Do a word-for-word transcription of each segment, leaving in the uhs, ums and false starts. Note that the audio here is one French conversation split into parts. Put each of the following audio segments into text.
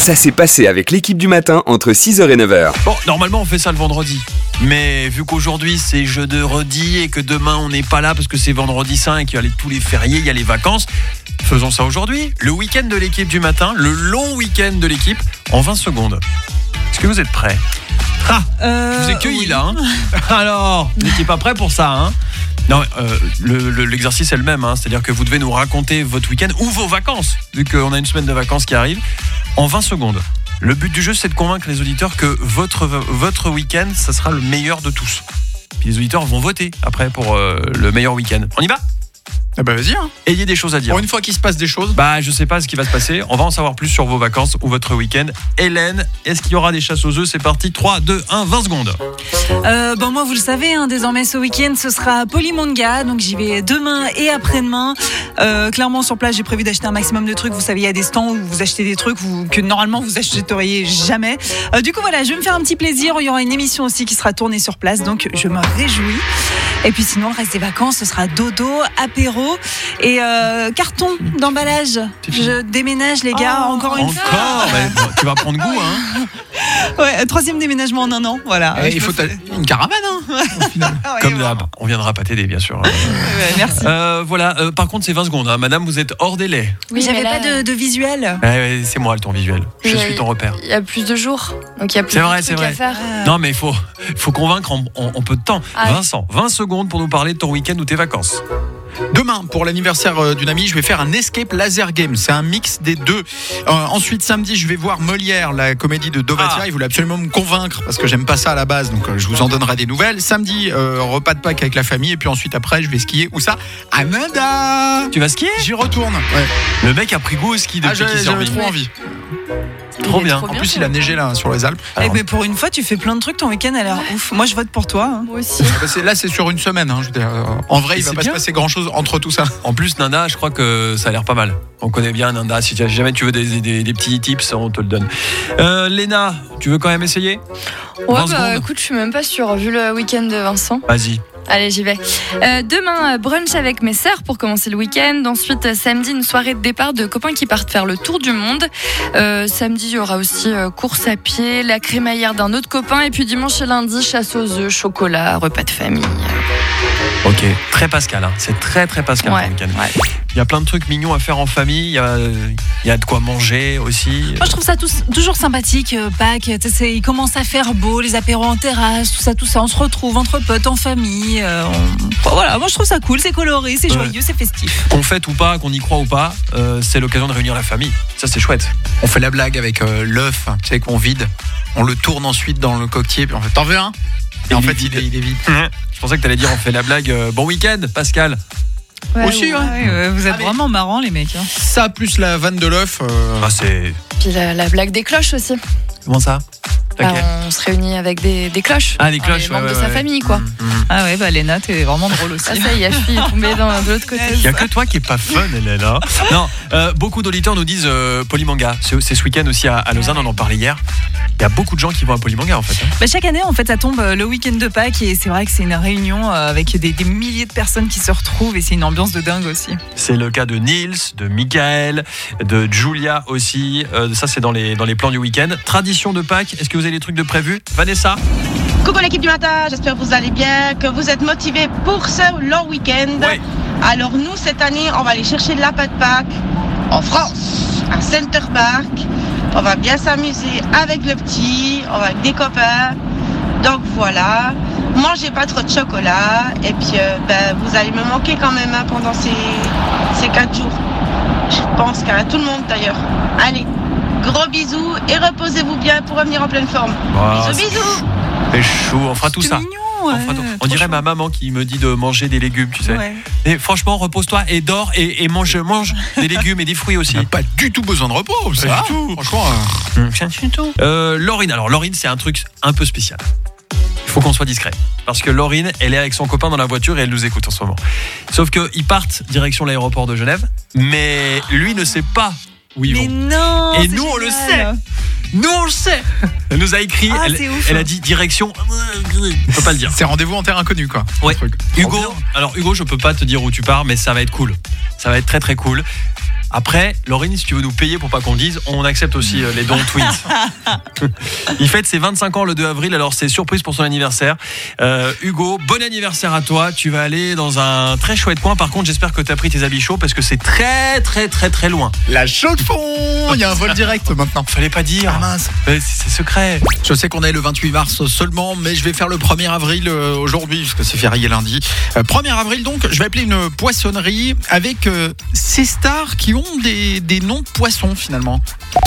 Ça s'est passé avec l'équipe du matin entre six heures et neuf heures. Bon, normalement on fait ça le vendredi. Mais vu qu'aujourd'hui c'est jeudi et que demain on n'est pas là parce que c'est vendredi saint et qu'il y a tous les fériés, il y a les vacances, faisons ça aujourd'hui. Le week-end de l'équipe du matin, le long week-end de l'équipe en vingt secondes. Est-ce que vous êtes prêts ? Ah, euh, je vous ai cueilli oui. là. Hein. Alors, vous n'étiez pas prêts pour ça, hein ? Non, euh, le, le, l'exercice est le même, hein, c'est-à-dire que vous devez nous raconter votre week-end ou vos vacances, vu qu'on a une semaine de vacances qui arrive, en vingt secondes. Le but du jeu, c'est de convaincre les auditeurs que votre, votre week-end, ça sera le meilleur de tous. Puis les auditeurs vont voter après pour euh, le meilleur week-end. On y va ? Ah bah vas-y hein. Ayez des choses à dire. Pour une fois qu'il se passe des choses. Bah je sais pas ce qui va se passer. On va en savoir plus sur vos vacances ou votre week-end. Hélène, est-ce qu'il y aura des chasses aux œufs ? C'est parti, trois, deux, un, vingt secondes. Euh, bon moi vous le savez, hein, désormais ce week-end ce sera Polymonga. Donc j'y vais demain et après-demain. Euh, clairement sur place j'ai prévu d'acheter un maximum de trucs. Vous savez il y a des stands où vous achetez des trucs vous, que normalement vous achèteriez jamais. Euh, du coup voilà, je vais me faire un petit plaisir. Il y aura une émission aussi qui sera tournée sur place. Donc je me réjouis. Et puis sinon le reste des vacances ce sera dodo, apéro et euh, carton d'emballage. Je déménage les gars, oh, encore une encore fois. Encore bah, Tu vas prendre goût hein. Ouais, troisième déménagement en un an, voilà. Et il faut fais... une caravane hein, au final. Ouais, comme voilà. d'hab, on viendra pas t'aider bien sûr. Ouais, merci. Euh, voilà, euh, par contre c'est vingt secondes hein. Madame, vous êtes hors délai. Oui, j'avais là... pas de, de visuel. Ouais, ouais, c'est moi ton visuel. Je oui, suis ton repère. Il y a plus de jours, donc il y a plus c'est de vrai, trucs c'est vrai. à faire. Ah. Non mais il faut, faut convaincre en, en, en peu de temps. Ah, Vincent, vingt secondes pour nous parler de ton week-end ou tes vacances. Demain, pour l'anniversaire d'une amie, je vais faire un escape laser game. C'est un mix des deux. Euh, ensuite, samedi, je vais voir Molière, la comédie de Dovatia. Ah. Il voulait absolument me convaincre parce que j'aime pas ça à la base. Donc, euh, je vous en donnerai des nouvelles. Samedi, euh, repas de Pâques avec la famille. Et puis ensuite, après, je vais skier. Où ça ? À Nanda. Tu vas skier ? J'y retourne. Ouais. Le mec a pris goût au ski depuis ah, qu'il s'est J'avais trop envie. Trop bien. En plus, il a neigé là sur les Alpes. Alors... Mais pour une fois, tu fais plein de trucs. Ton week-end a l'air ouf. Moi, je vote pour toi. Hein. Moi aussi. Là, c'est sur une semaine. Hein, je veux dire, en vrai, il va pas bien. se passer grand-chose entre tout ça. En plus, Nanda, je crois que ça a l'air pas mal. On connaît bien Nanda. Si jamais tu veux des, des, des petits tips, on te le donne. Euh, Léna, tu veux quand même essayer ? Ouais, bah écoute, je suis même pas sûre, vu le week-end de Vincent. Vas-y. Allez, j'y vais. Euh, demain, brunch avec mes sœurs pour commencer le week-end. Ensuite, samedi, une soirée de départ de copains qui partent faire le tour du monde. Euh, samedi, il y aura aussi euh, course à pied, la crémaillère d'un autre copain. Et puis dimanche et lundi, chasse aux œufs, chocolat, repas de famille. Ok, très Pascal, hein. C'est très très Pascal ouais, le week-end. Ouais. Il y a plein de trucs mignons à faire en famille, il y a, il y a de quoi manger aussi. Moi je trouve ça tous, toujours sympathique, euh, Pâques, il commence à faire beau, les apéros en terrasse, tout ça, tout ça, on se retrouve entre potes, en famille. Euh, on... Voilà, moi je trouve ça cool, c'est coloré, c'est joyeux, ouais. C'est festif. Qu'on fête ou pas, qu'on y croit ou pas, euh, c'est l'occasion de réunir la famille. Ça c'est chouette. On fait la blague avec euh, l'œuf, tu sais qu'on vide, on le tourne ensuite dans le coquetier, puis on fait t'en veux un ? Et, et en fait il est, il est vide. Mmh. Je pensais que t'allais dire on fait la blague. Euh, bon week-end, Pascal. Ouais, aussi, ouais. ouais, ouais. Vous êtes ah, vraiment marrants, les mecs. Hein. Ça, plus la vanne de l'œuf. Euh... Ah, c'est. Puis la, la blague des cloches aussi. Comment ça ? Bah, on se réunit avec des, des cloches. Ah, des cloches, les ouais, membres ouais, de sa ouais. famille, quoi. Mmh, mmh. Ah, ouais, bah, Léna, t'es vraiment drôle aussi. Ah, ça y est, je suis tombée dans, de l'autre côté. Il n'y a que toi qui est pas fun, Hélène. Hein. Non, euh, beaucoup d'auditeurs nous disent euh, Polymanga. C'est, c'est ce week-end aussi à, à Lausanne, on en parlait hier. Il y a beaucoup de gens qui vont à Polymanga en fait. Hein. Bah, chaque année, en fait, ça tombe le week-end de Pâques et c'est vrai que c'est une réunion avec des, des milliers de personnes qui se retrouvent et c'est une ambiance de dingue aussi. C'est le cas de Nils, de Michael, de Julia aussi. Euh, ça, c'est dans les, dans les plans du week-end. Tradition de Pâques, est-ce que vous avez des trucs de prévu ? Vanessa ? Coucou l'équipe du matin, j'espère que vous allez bien, que vous êtes motivés pour ce long week-end. Ouais. Alors nous, cette année, on va aller chercher de la pâte Pâques en France, à Center Park. On va bien s'amuser avec le petit, on va avec des copains. Donc voilà, mangez pas trop de chocolat. Et puis euh, ben, vous allez me manquer quand même hein, pendant ces, ces quatre jours. Je pense qu'à tout le monde d'ailleurs. Allez, gros bisous et reposez-vous bien pour revenir en pleine forme. Oh, bisous, bisous. C'est chou, on fera tout c'est ça. Mignon, ouais, on, fera tout. on dirait chou. Ma maman qui me dit de manger des légumes, tu sais. Ouais. Et franchement, repose-toi et dors et, et mange, mange des légumes et des fruits aussi. On n'a pas du tout besoin de repos, ça. Pas du tout. Franchement. Euh... Mmh. Euh, Laurine, alors Laurine, c'est un truc un peu spécial. Il faut qu'on soit discret. Parce que Laurine, elle est avec son copain dans la voiture et elle nous écoute en ce moment. Sauf qu'ils partent direction l'aéroport de Genève, mais lui ne sait pas où ils mais vont. Non, et nous, on le sait. Nous, on le sait. Elle nous a écrit. Ah, elle, ouf, elle hein. a dit direction. On peut pas le dire. C'est rendez-vous en terre inconnue, quoi. Ouais. Hugo. Alors, Hugo, je peux pas te dire où tu pars, mais ça va être cool. Ça va être très, très cool. Après, Laurine, si tu veux nous payer pour pas qu'on le dise, on accepte aussi euh, les dons Twins. Il fête ses vingt-cinq ans le deux avril, alors c'est surprise pour son anniversaire. Euh, Hugo, bon anniversaire à toi. Tu vas aller dans un très chouette coin. Par contre, j'espère que tu as pris tes habits chauds parce que c'est très, très, très, très loin. La Chaux-de-Fonds. Il y a un vol direct maintenant. Fallait pas dire. Ah mince. Mais c'est secret. Je sais qu'on est le vingt-huit mars seulement, mais je vais faire le premier avril euh, aujourd'hui, parce que c'est férié lundi. Euh, premier avril donc, je vais appeler une poissonnerie avec euh, ces stars qui ont des, des noms de poissons finalement.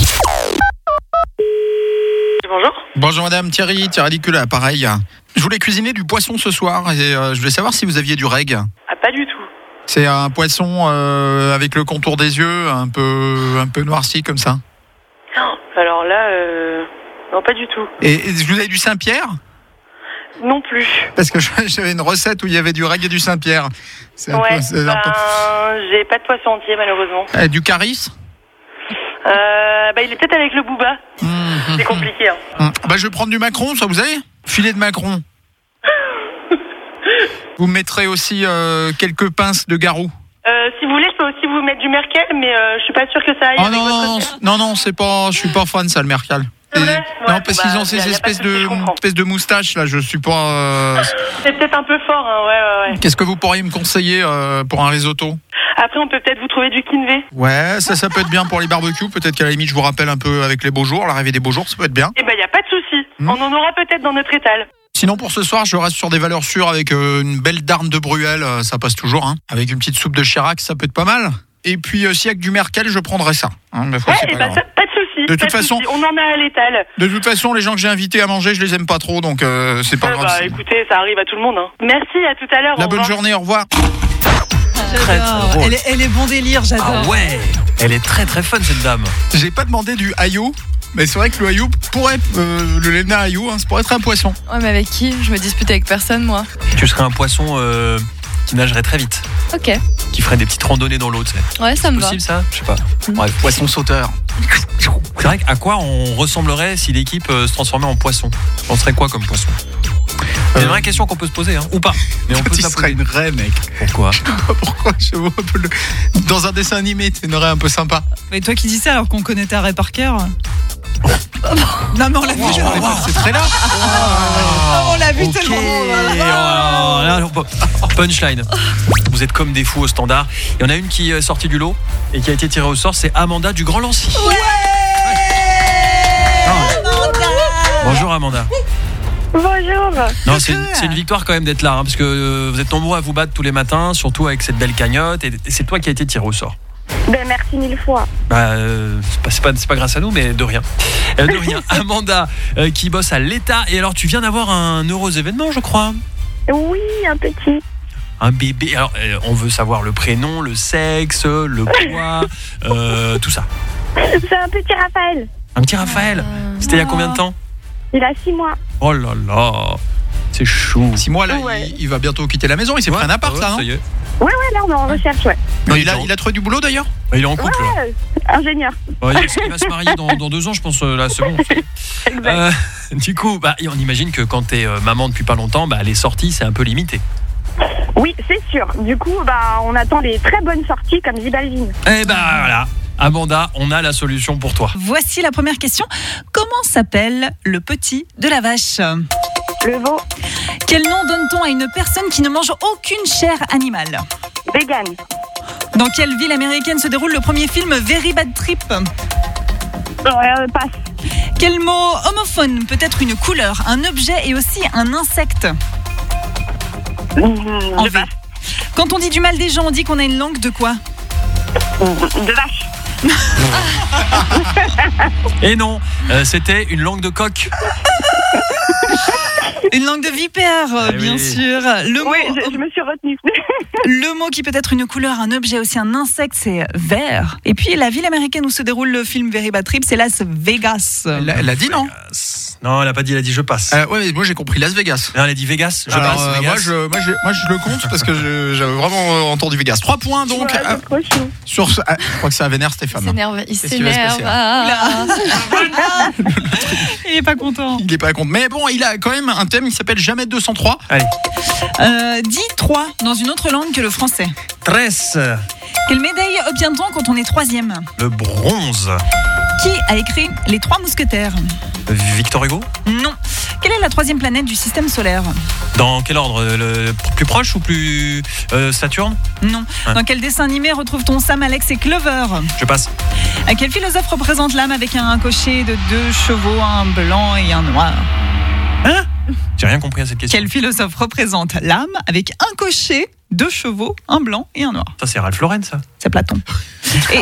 Bonjour. Bonjour madame, Thierry, Thierry Licula, pareil. Je voulais cuisiner du poisson ce soir et euh, je voulais savoir si vous aviez du reg. Ah, pas du tout. C'est un poisson euh, avec le contour des yeux un peu, un peu noirci comme ça. Oh, alors là, euh... non, pas du tout. Et, et vous avez du Saint-Pierre ? Non plus. Parce que j'avais une recette où il y avait du reg et du Saint-Pierre. C'est un Ouais, peu, c'est un ben, peu... j'ai pas de poisson entier malheureusement. Euh, du caris ? Euh, bah, il est peut-être avec le booba. Mmh, C'est compliqué. Hein. mmh. Bah, je vais prendre du macaron, ça vous avez ? Filet de macaron. Vous mettrez aussi euh, quelques pinces de garou. Euh, si vous voulez, je peux aussi vous mettre du merkel, mais euh, je suis pas sûre que ça aille Oh avec non, votre non, recette. non, non, c'est pas, je suis pas fan ça le mercal. C'est vrai non, Ouais, parce bah, qu'ils ont y a- ces y a pas espèces de souci, de, je comprends. espèces de moustaches là, je suis pas. euh, C'est peut-être un peu fort, hein, ouais, ouais, ouais. Qu'est-ce que vous pourriez me conseiller euh, pour un risotto ? Après, on peut peut-être vous trouver du kinvé. Ouais, ça, ça peut être bien pour les barbecues. Peut-être qu'à la limite, je vous rappelle un peu avec les beaux jours, l'arrivée des beaux jours, ça peut être bien. Eh ben, y a pas de souci. Mmh. On en aura peut-être dans notre étal. Sinon, pour ce soir, je reste sur des valeurs sûres avec euh, une belle darne de Bruel, euh, ça passe toujours. Hein. Avec une petite soupe de Chirac, ça peut être pas mal. Et puis, euh, s'il y a que du merkel, je prendrai ça. Hein, mais faut- Ouais, c'est et pas bah, grave. ça, pas de souci. De pas toute façon- souci. On en a à l'étal. De toute façon, les gens que j'ai invités à manger, je les aime pas trop, donc euh, c'est pas Ouais, grave. bah, C'est- écoutez, ça arrive à tout le monde. Hein. Merci, à tout à l'heure. La au bonne revoir. journée, au revoir. Très, très drôle. Elle est, elle est bon délire, j'adore. Ah ouais. Elle est très, très fun cette dame. J'ai pas demandé du aïou, mais c'est vrai que le aïou pourrait, euh, le Lena aïou, hein, ça pourrait être un poisson. Ouais, mais avec qui ? Je me dispute avec personne, moi. Tu serais un poisson euh, qui nagerait très vite, Ok. qui ferait des petites randonnées dans l'eau, tu sais. Ouais, ça me va. Possible ça ? Je sais pas. Bref. Poisson sauteur. C'est vrai qu'à quoi on ressemblerait si l'équipe euh, se transformait en poisson ? On serait quoi comme poisson ? C'est une vraie question qu'on peut se poser, hein, ou pas. Mais on peut Tu se la serais poser. une raie, mec. Pourquoi ? Pourquoi je vois un peu le... Dans un dessin animé, c'est une raie un peu sympa. Mais toi qui dis ça alors qu'on connaît ta Ray Parker. Non mais on l'a vu. Je connais pas, c'est très là. Oh, on l'a vu Ok. tellement. Oh, là, punchline. Vous êtes comme des fous au standard. Il y en a une qui est sortie du lot et qui a été tirée au sort, c'est Amanda du Grand Lancy. Bonjour Amanda. Bonjour. Non, c'est une, c'est une victoire quand même d'être là, hein, parce que euh, vous êtes nombreux à vous battre tous les matins, surtout avec cette belle cagnotte, et, et c'est toi qui as été tiré au sort. Ben, merci mille fois. Bah, euh, c'est pas, c'est pas, c'est pas grâce à nous, mais de rien. Euh, de rien. Amanda, euh, qui bosse à l'État, et alors tu viens d'avoir un heureux événement, je crois. Oui, un petit. Un bébé. Alors, euh, on veut savoir le prénom, le sexe, le poids, euh, tout ça. C'est un petit Raphaël. Un petit Raphaël. C'était il y a combien de temps ? Il a six mois. Oh là là, c'est chou. Six mois là, Ouais. il, il va bientôt quitter la maison. Il s'est pris un appart Ouais, là, non ça y est. Ouais, ouais, là, on est en recherche, ouais. Non, il, a, il a trouvé du boulot d'ailleurs. Bah, il est en couple. là. Ouais, ingénieur. Ouais, il va se marier dans, dans deux ans, je pense. euh, Là, c'est bon. Exact. Euh, du coup, bah, on imagine que quand t'es euh, maman depuis pas longtemps, bah, les sorties, c'est un peu limité. Oui, c'est sûr. Du coup, bah, on attend des très bonnes sorties comme dit Balvin. Eh bah voilà, Amanda, on a la solution pour toi. Voici la première question. Comment s'appelle le petit de la vache ? Le veau, Quel nom donne-t-on à une personne qui ne mange aucune chair animale ? vegan, Dans quelle ville américaine se déroule le premier film Very Bad Trip ? euh, passe, Quel mot homophone peut être une couleur, un objet et aussi un insecte ? En de V. vache, Quand on dit du mal des gens, on dit qu'on a une langue de quoi ? de vache, Et non, euh, c'était une langue de coq. Une langue de vipère, Eh bien oui. sûr. Le mot, oui, je, je me suis retenue. le mot qui peut être une couleur, un objet, aussi un insecte, c'est vert. Et puis la ville américaine où se déroule le film Very Bad Trip, c'est Las Vegas. Elle, elle a dit non. Non, elle a pas dit, elle a dit je passe. Euh, ouais, mais moi j'ai compris Las Vegas. Non, elle a dit Vegas, je Alors, passe. euh, Vegas. moi, je, moi, je, moi je le compte parce que je- j'avais vraiment euh, entendu Vegas. Trois points donc. Ouais, euh, c'est trop chou. sur ce, ah, je crois que ça vénère Il Stéphane. s'énerve, il Qu'est-ce qui va se s'énerve. passer, Ah. Et est pas content. Il est pas content. Mais bon, il a quand même un thème, il s'appelle Jamais deux cent trois. Allez. Euh, dis trois dans une autre langue que le français. Tresse. Quelle médaille obtient-on quand on est troisième? Le bronze. Qui a écrit Les Trois Mousquetaires? Victor Hugo. Non. Quelle est la troisième planète du système solaire? Dans quel ordre? Le plus proche ou plus euh, Saturne? Non. Hein. Dans quel dessin animé retrouve-t-on Sam, Alex et Clover? Je passe. À quel philosophe représente l'âme avec un cocher de deux chevaux, un blanc et un noir? Hein? J'ai rien compris à cette question. Quel philosophe représente l'âme avec un cocher, deux chevaux, un blanc et un noir? Ça, c'est Ralph Lauren, ça. C'est Platon. Et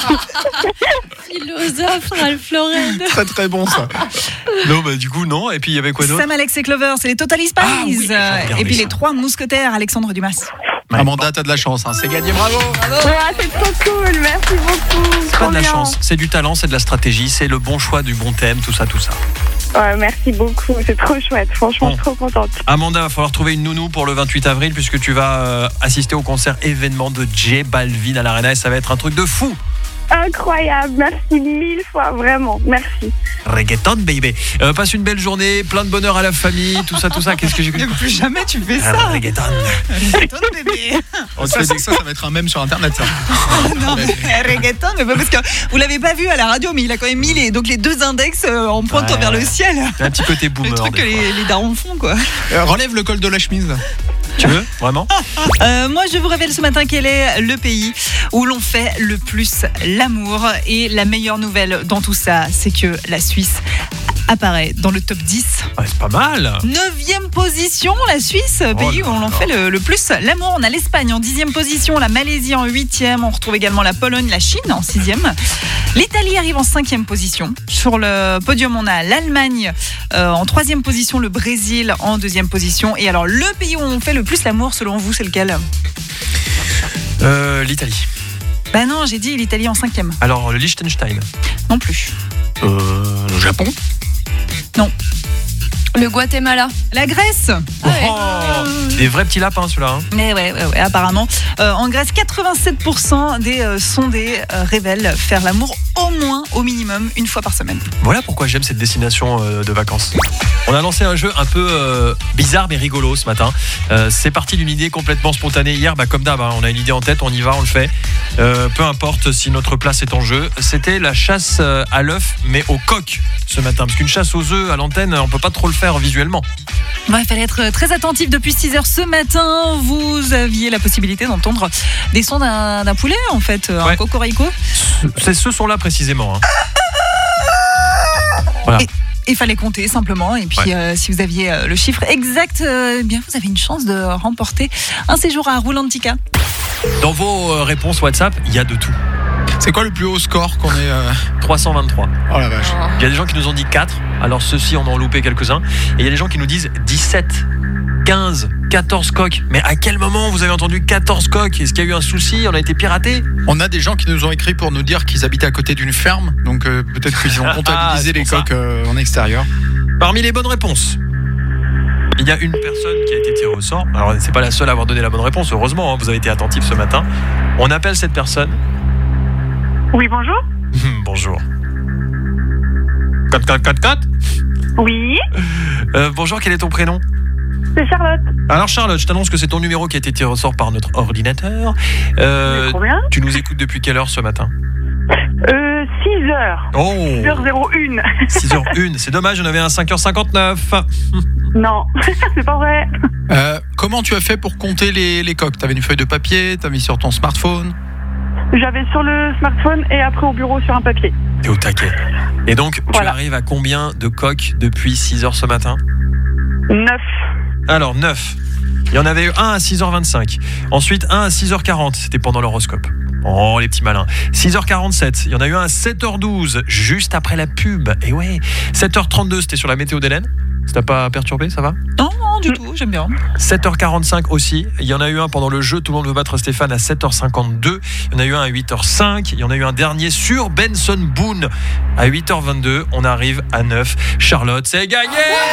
Philosophe Ralph Lauren. Très très bon ça. Non, bah du coup, non. Et puis, il y avait quoi d'autre? Sam, Alex et Clover, c'est les Total Spies. Ah oui, j'ai regardé et puis ça. les Trois Mousquetaires, Alexandre Dumas. Amanda, t'as de la chance, hein. C'est gagné, bravo. Ouais, c'est trop cool, merci beaucoup. C'est pas Trop de la bien. chance, c'est du talent, c'est de la stratégie, c'est le bon choix du bon thème, tout ça, tout ça. Ouais, merci beaucoup, c'est trop chouette, franchement, Bon. trop contente. Amanda, va falloir trouver une nounou pour le vingt-huit avril puisque tu vas euh, assister au concert événement de J Balvin à l'Arena et ça va être un truc de fou. Incroyable, merci mille fois, vraiment, merci. Reggaeton, baby. Euh, passe une belle journée, plein de bonheur à la famille, tout ça, tout ça. Qu'est-ce que j'ai Plus jamais tu fais Ah, ça. reggaeton. Reggaeton, bébé. On te Ça, fait ça, des- ça, ça va être un mème sur internet ça. Non, mais reggaeton, mais pas parce que vous l'avez pas vu à la radio, mais il a quand même mis les, donc les deux index euh, en pointant Ouais. vers le ciel. un petit côté Le boomer. truc que des fois. les, les darons font, quoi. Euh, relève le col de la chemise. Tu veux Vraiment Euh, moi, je vous révèle ce matin quel est le pays où l'on fait le plus l'amour. Et la meilleure nouvelle dans tout ça, c'est que la Suisse apparaît dans le top dix. Ouais, c'est pas mal. Neuvième position, la Suisse, pays là où on en là. fait le, le plus l'amour. On a l'Espagne en dixième position, la Malaisie en huitième. On retrouve également la Pologne, la Chine en sixième. L'Italie arrive en cinquième position. Sur le podium, on a l'Allemagne euh, en troisième position, le Brésil en deuxième position. Et alors, le pays où on fait le plus l'amour, selon vous, c'est lequel? Euh, L'Italie. Bah non, j'ai dit l'Italie en cinquième. Alors, le Liechtenstein. Non plus. Euh, le Japon. Le Guatemala. La Grèce. Ah ouais. Oh, des vrais petits lapins, ceux-là. Hein. Mais ouais, ouais, ouais, apparemment. Euh, en Grèce, quatre-vingt-sept pour cent des euh, sondés euh, révèlent faire l'amour au moins, au minimum, une fois par semaine. Voilà pourquoi j'aime cette destination euh, de vacances. On a lancé un jeu un peu euh, bizarre mais rigolo ce matin. Euh, c'est parti d'une idée complètement spontanée hier. Bah, comme d'hab, hein, on a une idée en tête, on y va, on le fait. Euh, peu importe si notre place est en jeu. C'était la chasse euh, à l'œuf mais au coq ce matin. Parce qu'une chasse aux œufs à l'antenne, on peut pas trop le faire visuellement. Ouais, il fallait être très attentif depuis six heures ce matin. Vous aviez la possibilité d'entendre des sons d'un d'un poulet, en fait, un Ouais. cocorico. C'est ce son-là précisément. Hein. Voilà. Il fallait compter simplement. Et puis, Ouais. euh, si vous aviez euh, le chiffre exact, euh, eh bien, vous avez une chance de remporter un séjour à Roulantica. Dans vos euh, réponses WhatsApp, il y a de tout. C'est quoi le plus haut score qu'on ait euh... trois cent vingt-trois. Oh la vache. Il y a des gens qui nous ont dit quatre. Alors ceux-ci, on en a loupé quelques-uns. Et il y a des gens qui nous disent dix-sept, quinze, quatorze coques. Mais à quel moment vous avez entendu quatorze coques? Est-ce qu'il y a eu un souci? On a été piraté? On a des gens qui nous ont écrit pour nous dire qu'ils habitaient à côté d'une ferme. Donc euh, peut-être qu'ils ont Ah, comptabilisé c'est les pour ça. coques euh, en extérieur. Parmi les bonnes réponses, il y a une personne qui a été tirée au sort. Alors c'est pas la seule à avoir donné la bonne réponse. Heureusement, hein, vous avez été attentifs ce matin. On appelle cette personne. Oui, bonjour. Bonjour. Code, code, code, code. Oui, Euh, bonjour, quel est ton prénom? c'est Charlotte. Alors Charlotte, je t'annonce que c'est ton numéro qui a été tiré au sort par notre ordinateur. Euh, C'est trop bien. tu nous écoutes depuis quelle heure ce matin? Euh, six heures. Oh, six heures zéro un. six heures une. C'est dommage, on avait un cinq heures cinquante-neuf. Non, c'est pas vrai. Euh, comment tu as fait pour compter les, les coques? T'avais une feuille de papier, t'as mis sur ton smartphone? J'avais sur le smartphone et après au bureau sur un papier. T'es au taquet. Et donc, Voilà. tu arrives à combien de coques depuis six heures ce matin? Neuf. Alors, neuf. Il y en avait eu un à six heures vingt-cinq. Ensuite, un à six heures quarante. C'était pendant l'horoscope. Oh, les petits malins. six heures quarante-sept. Il y en a eu un à sept heures douze, juste après la pub. Et ouais. sept heures trente-deux, c'était sur la météo d'Hélène. Ça t'a pas perturbé, ça va? Non, non, du tout, j'aime bien. sept heures quarante-cinq aussi. Il y en a eu un pendant le jeu Tout le monde veut battre Stéphane à sept heures cinquante-deux. Il y en a eu un à huit heures cinq. Il y en a eu un dernier sur Benson Boone à huit heures vingt-deux. On arrive à neuf. Charlotte, c'est gagné!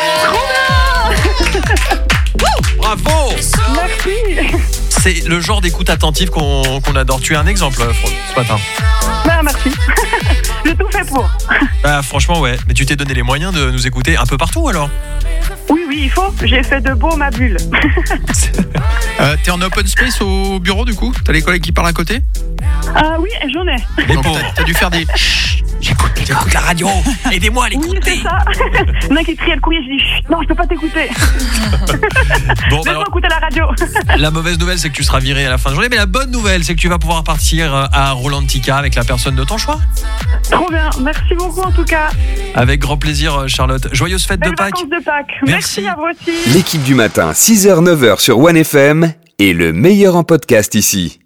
Bravo! Merci. C'est le genre d'écoute attentive qu'on qu'on adore. Tu es un exemple, Fraude, ce matin. Ah, merci. J'ai tout fait pour. Bah, franchement, ouais. Mais tu t'es donné les moyens de nous écouter un peu partout alors. Oui, oui, il faut. J'ai fait de beau ma bulle. Euh, T'es en open space au bureau du coup? T'as les collègues qui parlent à côté? Ah oui, j'en ai. Les Donc pauvres. t'as, t'as dû faire des... J'écoute, j'écoute la radio. Aidez-moi à Oui, l'écouter. c'est ça. Il y en a qui crient le courrier, je dis chut, non, je peux pas t'écouter. Bon, bah, Laisse-moi alors, écouter la radio. la mauvaise nouvelle, c'est que tu seras viré à la fin de journée. Mais la bonne nouvelle, c'est que tu vas pouvoir partir à Rolantica avec la personne de ton choix. Trop bien. Merci beaucoup en tout cas. Avec grand plaisir, Charlotte. Joyeuse fête Belles de Pâques. vacances de Pâques. Merci. Merci à vous aussi. L'équipe du matin, six heures neuf heures sur One F M et le meilleur en podcast ici.